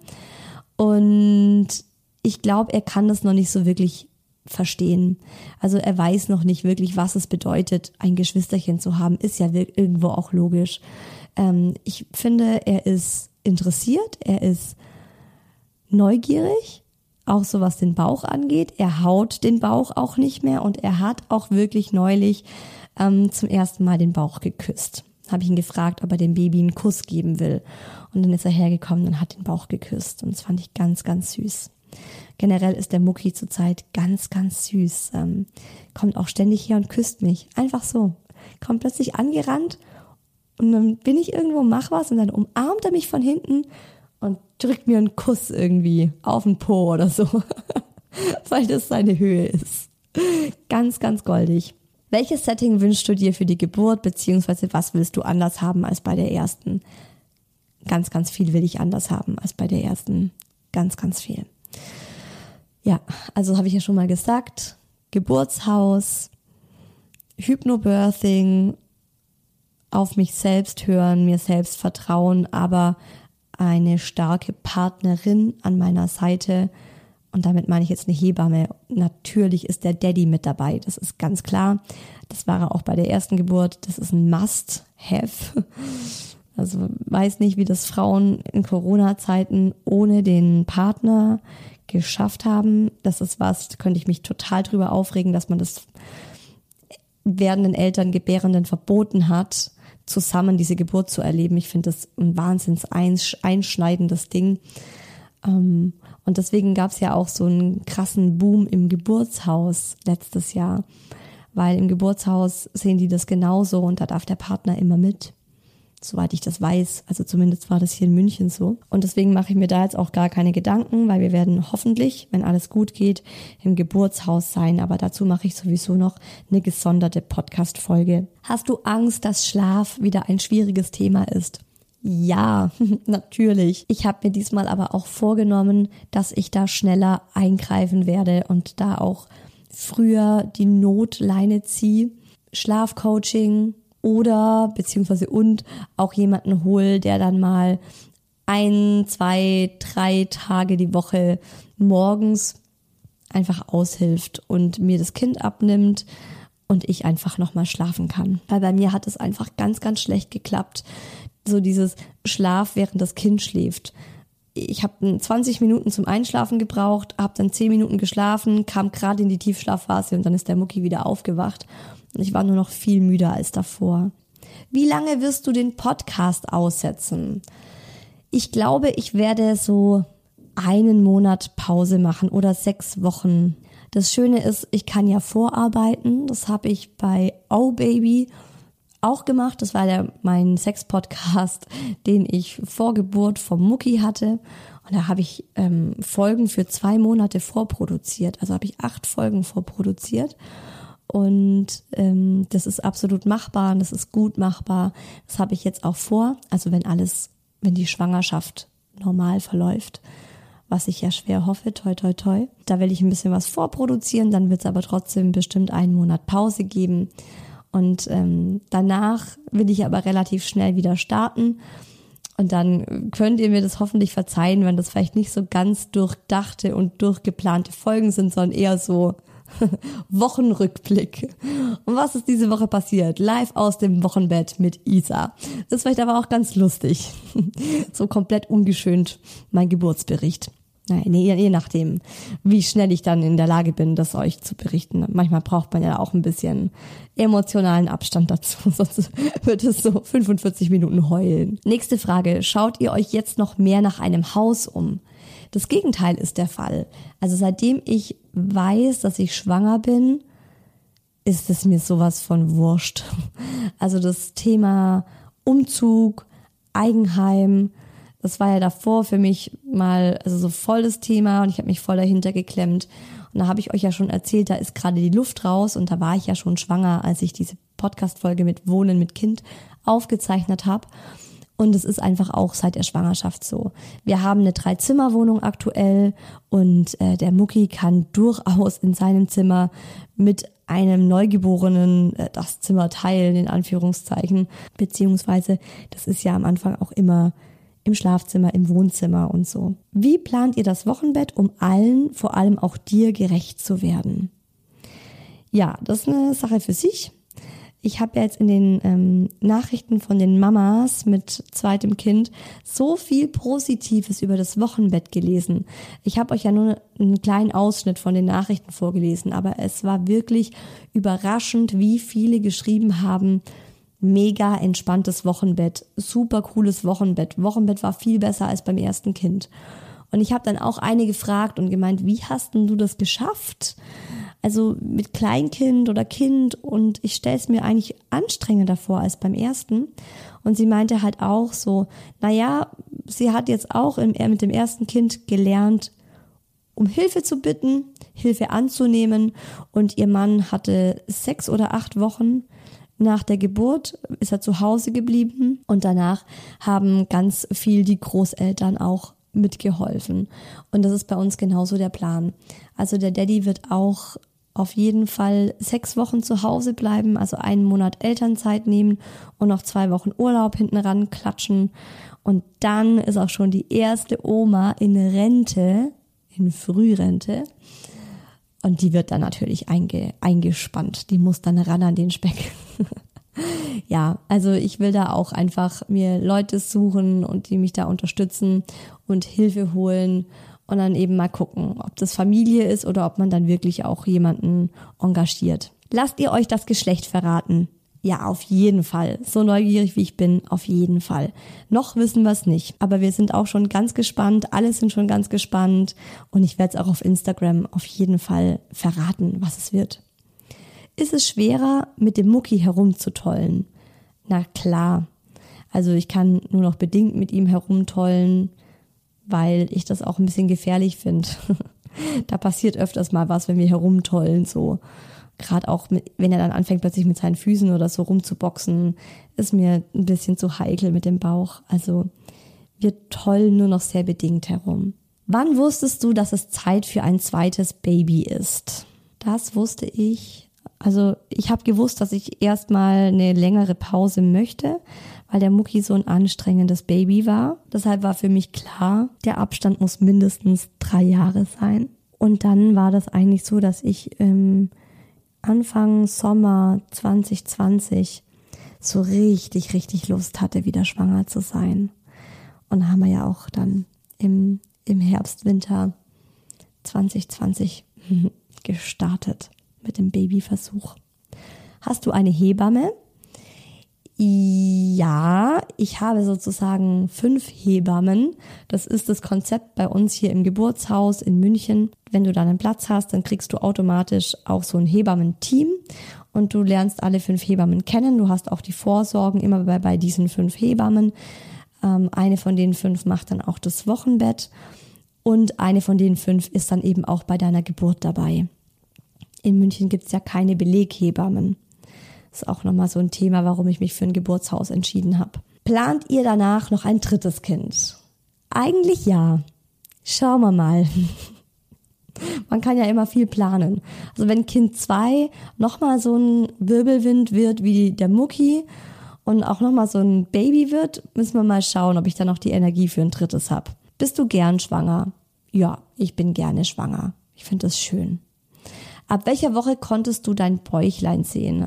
Und ich glaube, er kann das noch nicht so wirklich verstehen. Also er weiß noch nicht wirklich, was es bedeutet, ein Geschwisterchen zu haben. Ist ja irgendwo auch logisch. Ähm, ich finde, er ist interessiert, er ist neugierig, auch so was den Bauch angeht. Er haut den Bauch auch nicht mehr und er hat auch wirklich neulich ähm, zum ersten Mal den Bauch geküsst. Habe ich ihn gefragt, ob er dem Baby einen Kuss geben will. Und dann ist er hergekommen und hat den Bauch geküsst. Und das fand ich ganz, ganz süß. Generell ist der Mucki zurzeit ganz, ganz süß. Ähm, kommt auch ständig her und küsst mich. Einfach so. Kommt plötzlich angerannt und dann bin ich irgendwo, mach was und dann umarmt er mich von hinten und drückt mir einen Kuss irgendwie auf den Po oder so, weil das seine Höhe ist. Ganz, ganz goldig. Welches Setting wünschst du dir für die Geburt, beziehungsweise was willst du anders haben als bei der ersten? Ganz, ganz viel will ich anders haben als bei der ersten. Ganz, ganz viel. Ja, also habe ich ja schon mal gesagt, Geburtshaus, Hypnobirthing, auf mich selbst hören, mir selbst vertrauen, aber eine starke Partnerin an meiner Seite. Und damit meine ich jetzt eine Hebamme. Natürlich ist der Daddy mit dabei, das ist ganz klar. Das war er auch bei der ersten Geburt. Das ist ein Must-Have. Also weiß nicht, wie das Frauen in Corona-Zeiten ohne den Partner geschafft haben. Das ist was, da könnte ich mich total drüber aufregen, dass man das werdenden Eltern, Gebärenden verboten hat, zusammen diese Geburt zu erleben. Ich finde das ein wahnsinns einschneidendes Ding. Und deswegen gab es ja auch so einen krassen Boom im Geburtshaus letztes Jahr, weil im Geburtshaus sehen die das genauso und da darf der Partner immer mit, soweit ich das weiß. Also zumindest war das hier in München so. Und deswegen mache ich mir da jetzt auch gar keine Gedanken, weil wir werden hoffentlich, wenn alles gut geht, im Geburtshaus sein. Aber dazu mache ich sowieso noch eine gesonderte Podcast-Folge. Hast du Angst, dass Schlaf wieder ein schwieriges Thema ist? Ja, natürlich. Ich habe mir diesmal aber auch vorgenommen, dass ich da schneller eingreifen werde und da auch früher die Notleine ziehe. Schlafcoaching oder beziehungsweise und auch jemanden hole, der dann mal ein, zwei, drei Tage die Woche morgens einfach aushilft und mir das Kind abnimmt und ich einfach nochmal schlafen kann. Weil bei mir hat es einfach ganz, ganz schlecht geklappt. So dieses Schlaf, während das Kind schläft. Ich habe zwanzig Minuten zum Einschlafen gebraucht, habe dann zehn Minuten geschlafen, kam gerade in die Tiefschlafphase und dann ist der Mucki wieder aufgewacht. Und ich war nur noch viel müder als davor. Wie lange wirst du den Podcast aussetzen? Ich glaube, ich werde so einen Monat Pause machen oder sechs Wochen. Das Schöne ist, ich kann ja vorarbeiten. Das habe ich bei Oh Baby auch gemacht. Das war der, mein Sex-Podcast, den ich vor Geburt vom Mucki hatte. Und da habe ich ähm, Folgen für zwei Monate vorproduziert. Also habe ich acht Folgen vorproduziert. Und ähm, das ist absolut machbar und das ist gut machbar. Das habe ich jetzt auch vor. Also wenn alles, wenn die Schwangerschaft normal verläuft, was ich ja schwer hoffe, toi toi toi. Da will ich ein bisschen was vorproduzieren, dann wird es aber trotzdem bestimmt einen Monat Pause geben. Und ähm, danach will ich aber relativ schnell wieder starten. Und dann könnt ihr mir das hoffentlich verzeihen, wenn das vielleicht nicht so ganz durchdachte und durchgeplante Folgen sind, sondern eher so Wochenrückblick. Und was ist diese Woche passiert? Live aus dem Wochenbett mit Isa. Das ist vielleicht aber auch ganz lustig. So komplett ungeschönt mein Geburtsbericht. Nein, nee, je nachdem, wie schnell ich dann in der Lage bin, das euch zu berichten. Manchmal braucht man ja auch ein bisschen emotionalen Abstand dazu, sonst wird es so fünfundvierzig Minuten heulen. Nächste Frage, schaut ihr euch jetzt noch mehr nach einem Haus um? Das Gegenteil ist der Fall. Also seitdem ich weiß, dass ich schwanger bin, ist es mir sowas von wurscht. Also das Thema Umzug, Eigenheim, das war ja davor für mich mal also so voll das Thema und ich habe mich voll dahinter geklemmt. Und da habe ich euch ja schon erzählt, da ist gerade die Luft raus und da war ich ja schon schwanger, als ich diese Podcast-Folge mit Wohnen mit Kind aufgezeichnet habe. Und es ist einfach auch seit der Schwangerschaft so. Wir haben eine Drei-Zimmer-Wohnung aktuell und äh, der Mucki kann durchaus in seinem Zimmer mit einem Neugeborenen äh, das Zimmer teilen, in Anführungszeichen. Beziehungsweise, das ist ja am Anfang auch immer im Schlafzimmer, im Wohnzimmer und so. Wie plant ihr das Wochenbett, um allen, vor allem auch dir, gerecht zu werden? Ja, das ist eine Sache für sich. Ich habe ja jetzt in den ähm, Nachrichten von den Mamas mit zweitem Kind so viel Positives über das Wochenbett gelesen. Ich habe euch ja nur einen kleinen Ausschnitt von den Nachrichten vorgelesen, aber es war wirklich überraschend, wie viele geschrieben haben, mega entspanntes Wochenbett, super cooles Wochenbett. Wochenbett war viel besser als beim ersten Kind. Und ich habe dann auch eine gefragt und gemeint, wie hast denn du das geschafft? Also mit Kleinkind oder Kind und ich stelle es mir eigentlich anstrengender vor als beim ersten. Und sie meinte halt auch so, naja, sie hat jetzt auch im, mit dem ersten Kind gelernt, um Hilfe zu bitten, Hilfe anzunehmen und ihr Mann hatte sechs oder acht Wochen nach der Geburt ist er zu Hause geblieben und danach haben ganz viel die Großeltern auch mitgeholfen. Und das ist bei uns genauso der Plan. Also der Daddy wird auch auf jeden Fall sechs Wochen zu Hause bleiben, also einen Monat Elternzeit nehmen und noch zwei Wochen Urlaub hinten ran klatschen. Und dann ist auch schon die erste Oma in Rente, in Frührente. Und die wird dann natürlich einge, eingespannt. Die muss dann ran an den Speck. Ja, also ich will da auch einfach mir Leute suchen und die mich da unterstützen und Hilfe holen und dann eben mal gucken, ob das Familie ist oder ob man dann wirklich auch jemanden engagiert. Lasst ihr euch das Geschlecht verraten? Ja, auf jeden Fall. So neugierig wie ich bin, auf jeden Fall. Noch wissen wir es nicht, aber wir sind auch schon ganz gespannt. Alle sind schon ganz gespannt und ich werde es auch auf Instagram auf jeden Fall verraten, was es wird. Ist es schwerer, mit dem Mucki herumzutollen? Na klar. Also ich kann nur noch bedingt mit ihm herumtollen, weil ich das auch ein bisschen gefährlich finde. Da passiert öfters mal was, wenn wir herumtollen, so. Gerade auch, mit, wenn er dann anfängt, plötzlich mit seinen Füßen oder so rumzuboxen, ist mir ein bisschen zu heikel mit dem Bauch. Also wir tollen nur noch sehr bedingt herum. Wann wusstest du, dass es Zeit für ein zweites Baby ist? Das wusste ich. Also ich habe gewusst, dass ich erstmal eine längere Pause möchte, weil der Mucki so ein anstrengendes Baby war. Deshalb war für mich klar, der Abstand muss mindestens drei Jahre sein. Und dann war das eigentlich so, dass ich ähm, Anfang Sommer zwanzig zwanzig so richtig, richtig Lust hatte, wieder schwanger zu sein. Und da haben wir ja auch dann im, im Herbst, Winter zwanzig zwanzig gestartet mit dem Babyversuch. Hast du eine Hebamme? Ja, ich habe sozusagen fünf Hebammen. Das ist das Konzept bei uns hier im Geburtshaus in München. Wenn du dann einen Platz hast, dann kriegst du automatisch auch so ein Hebammen-Team und du lernst alle fünf Hebammen kennen. Du hast auch die Vorsorgen immer bei, bei diesen fünf Hebammen. Ähm, eine von den fünf macht dann auch das Wochenbett und eine von den fünf ist dann eben auch bei deiner Geburt dabei. In München gibt's ja keine Beleghebammen. Das ist auch nochmal so ein Thema, warum ich mich für ein Geburtshaus entschieden habe. Plant ihr danach noch ein drittes Kind? Eigentlich ja. Schauen wir mal. Man kann ja immer viel planen. Also wenn Kind zwei nochmal so ein Wirbelwind wird wie der Mucki und auch nochmal so ein Baby wird, müssen wir mal schauen, ob ich dann noch die Energie für ein drittes habe. Bist du gern schwanger? Ja, ich bin gerne schwanger. Ich finde das schön. Ab welcher Woche konntest du dein Bäuchlein sehen?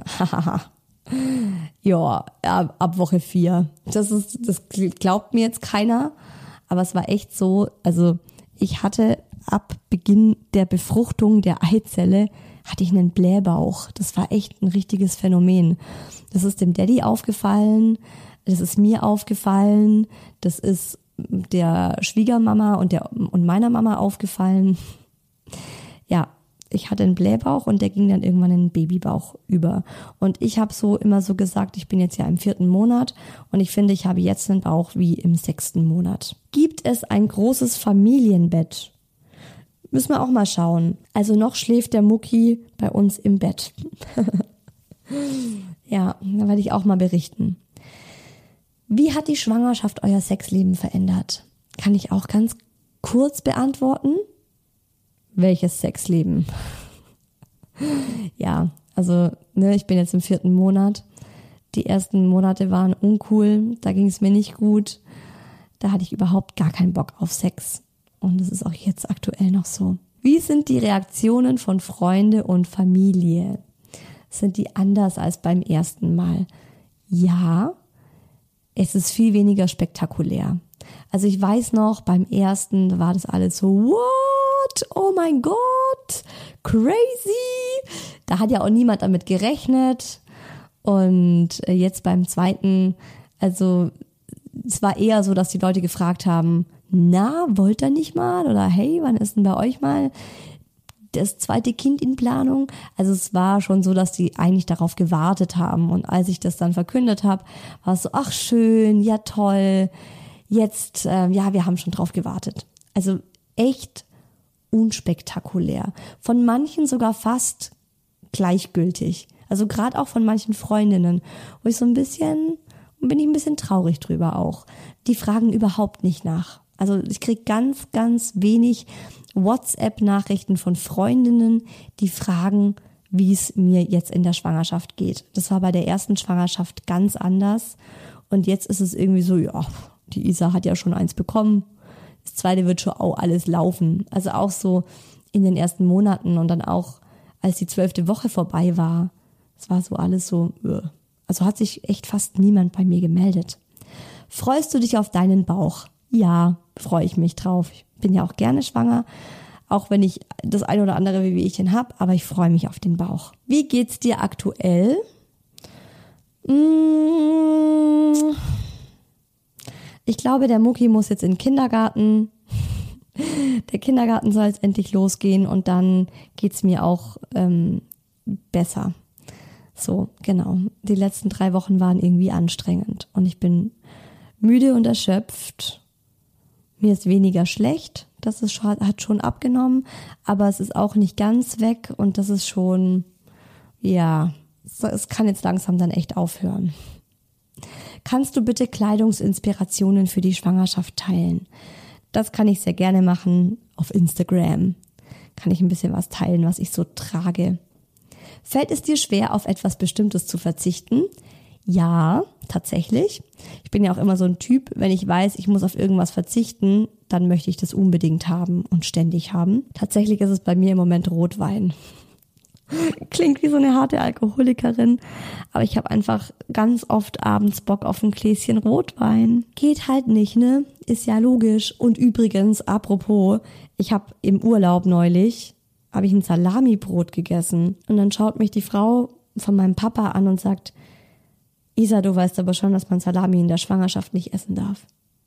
Ja, ab, ab Woche vier. Das ist, das glaubt mir jetzt keiner, aber es war echt so, also ich hatte ab Beginn der Befruchtung der Eizelle, hatte ich einen Blähbauch. Das war echt ein richtiges Phänomen. Das ist dem Daddy aufgefallen, das ist mir aufgefallen, das ist der Schwiegermama und der und meiner Mama aufgefallen. Ja, ich hatte einen Blähbauch und der ging dann irgendwann in den Babybauch über. Und ich habe so immer so gesagt, ich bin jetzt ja im vierten Monat und ich finde, ich habe jetzt einen Bauch wie im sechsten Monat. Gibt es ein großes Familienbett? Müssen wir auch mal schauen. Also noch schläft der Mucki bei uns im Bett. Ja, da werde ich auch mal berichten. Wie hat die Schwangerschaft euer Sexleben verändert? Kann ich auch ganz kurz beantworten. Welches Sexleben? Ja, also ne, ich bin jetzt im vierten Monat. Die ersten Monate waren uncool, da ging es mir nicht gut. Da hatte ich überhaupt gar keinen Bock auf Sex. Und das ist auch jetzt aktuell noch so. Wie sind die Reaktionen von Freunde und Familie? Sind die anders als beim ersten Mal? Ja, es ist viel weniger spektakulär. Also ich weiß noch, beim ersten war das alles so, what? Oh mein Gott, crazy. Da hat ja auch niemand damit gerechnet. Und jetzt beim zweiten, also es war eher so, dass die Leute gefragt haben, na, wollt ihr nicht mal? Oder hey, wann ist denn bei euch mal das zweite Kind in Planung? Also es war schon so, dass die eigentlich darauf gewartet haben. Und als ich das dann verkündet habe, war es so, ach schön, ja toll. Jetzt, äh, ja, wir haben schon drauf gewartet. Also echt unspektakulär. Von manchen sogar fast gleichgültig. Also gerade auch von manchen Freundinnen, wo ich so ein bisschen, bin ich ein bisschen traurig drüber auch. Die fragen überhaupt nicht nach. Also ich kriege ganz, ganz wenig WhatsApp-Nachrichten von Freundinnen, die fragen, wie es mir jetzt in der Schwangerschaft geht. Das war bei der ersten Schwangerschaft ganz anders. Und jetzt ist es irgendwie so, ja, die Isa hat ja schon eins bekommen. Das zweite wird schon auch alles laufen. Also auch so in den ersten Monaten und dann auch, als die zwölfte Woche vorbei war. Es war so alles so, also hat sich echt fast niemand bei mir gemeldet. Freust du dich auf deinen Bauch? Ja, freue ich mich drauf. Ich bin ja auch gerne schwanger, auch wenn ich das ein oder andere Wehwehchen habe, aber ich freue mich auf den Bauch. Wie geht's dir aktuell? Ich glaube, der Mucki muss jetzt in den Kindergarten. Der Kindergarten soll jetzt endlich losgehen und dann geht's mir auch ähm, besser. So, genau. Die letzten drei Wochen waren irgendwie anstrengend und ich bin müde und erschöpft. Mir ist weniger schlecht, das ist schon, hat schon abgenommen, aber es ist auch nicht ganz weg und das ist schon, ja, es kann jetzt langsam dann echt aufhören. Kannst du bitte Kleidungsinspirationen für die Schwangerschaft teilen? Das kann ich sehr gerne machen auf Instagram. Kann ich ein bisschen was teilen, was ich so trage. Fällt es dir schwer, auf etwas Bestimmtes zu verzichten? Ja, tatsächlich. Ich bin ja auch immer so ein Typ, wenn ich weiß, ich muss auf irgendwas verzichten, dann möchte ich das unbedingt haben und ständig haben. Tatsächlich ist es bei mir im Moment Rotwein. Klingt wie so eine harte Alkoholikerin, aber ich habe einfach ganz oft abends Bock auf ein Gläschen Rotwein. Geht halt nicht, ne? Ist ja logisch. Und übrigens, apropos, ich habe im Urlaub neulich, habe ich ein Salamibrot gegessen und dann schaut mich die Frau von meinem Papa an und sagt, Isa, du weißt aber schon, dass man Salami in der Schwangerschaft nicht essen darf.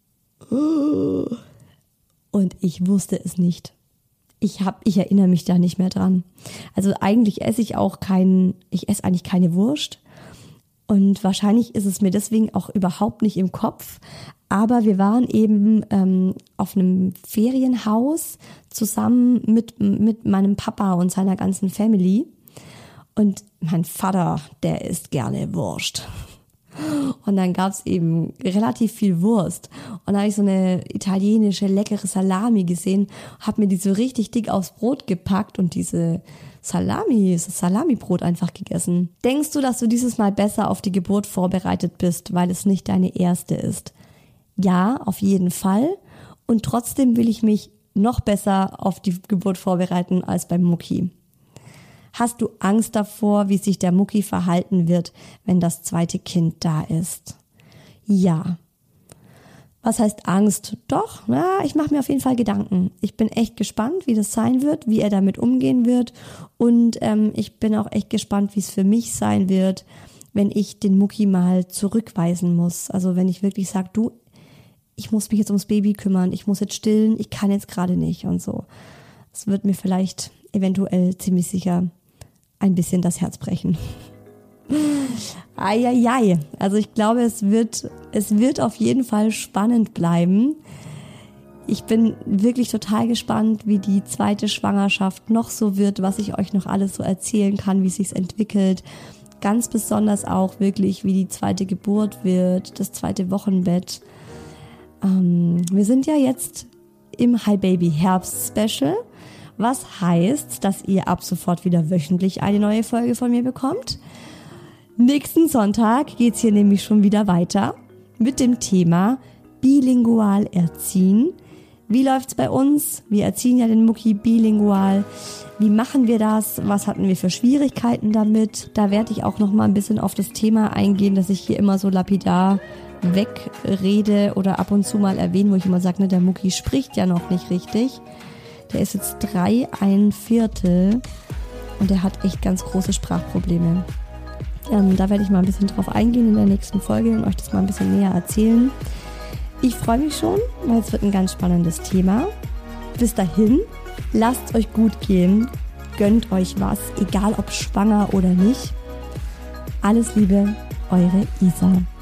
Und ich wusste es nicht. Ich hab, ich erinnere mich da nicht mehr dran. Also eigentlich esse ich auch keinen, ich esse eigentlich keine Wurst. Und wahrscheinlich ist es mir deswegen auch überhaupt nicht im Kopf. Aber wir waren eben ähm, auf einem Ferienhaus zusammen mit, mit meinem Papa und seiner ganzen Family. Und mein Vater, der isst gerne Wurst. Und dann gab's eben relativ viel Wurst. Und da habe ich so eine italienische, leckere Salami gesehen, habe mir die so richtig dick aufs Brot gepackt und diese Salami, das Salamibrot einfach gegessen. Denkst du, dass du dieses Mal besser auf die Geburt vorbereitet bist, weil es nicht deine erste ist? Ja, auf jeden Fall. Und trotzdem will ich mich noch besser auf die Geburt vorbereiten als beim Mucki. Hast du Angst davor, wie sich der Mucki verhalten wird, wenn das zweite Kind da ist? Ja. Was heißt Angst? Doch, ja, ich mache mir auf jeden Fall Gedanken. Ich bin echt gespannt, wie das sein wird, wie er damit umgehen wird. Und ähm, ich bin auch echt gespannt, wie es für mich sein wird, wenn ich den Mucki mal zurückweisen muss. Also wenn ich wirklich sage, du, ich muss mich jetzt ums Baby kümmern, ich muss jetzt stillen, ich kann jetzt gerade nicht und so. Es wird mir vielleicht eventuell ziemlich sicher ein bisschen das Herz brechen. Eieiei. Also ich glaube, es wird, es wird auf jeden Fall spannend bleiben. Ich bin wirklich total gespannt, wie die zweite Schwangerschaft noch so wird, was ich euch noch alles so erzählen kann, wie es sich entwickelt. Ganz besonders auch wirklich, wie die zweite Geburt wird, das zweite Wochenbett. Ähm, wir sind ja jetzt im Hi Baby Herbst Special, was heißt, dass ihr ab sofort wieder wöchentlich eine neue Folge von mir bekommt. Nächsten Sonntag geht's hier nämlich schon wieder weiter mit dem Thema bilingual erziehen. Wie läuft's bei uns? Wir erziehen ja den Mucki bilingual. Wie machen wir das? Was hatten wir für Schwierigkeiten damit? Da werde ich auch noch mal ein bisschen auf das Thema eingehen, dass ich hier immer so lapidar wegrede oder ab und zu mal erwähne, wo ich immer sage, ne, der Mucki spricht ja noch nicht richtig. Der ist jetzt drei, ein Viertel und der hat echt ganz große Sprachprobleme. Ähm, da werde ich mal ein bisschen drauf eingehen in der nächsten Folge und euch das mal ein bisschen näher erzählen. Ich freue mich schon, weil es wird ein ganz spannendes Thema. Bis dahin, lasst es euch gut gehen, gönnt euch was, egal ob schwanger oder nicht. Alles Liebe, eure Isa.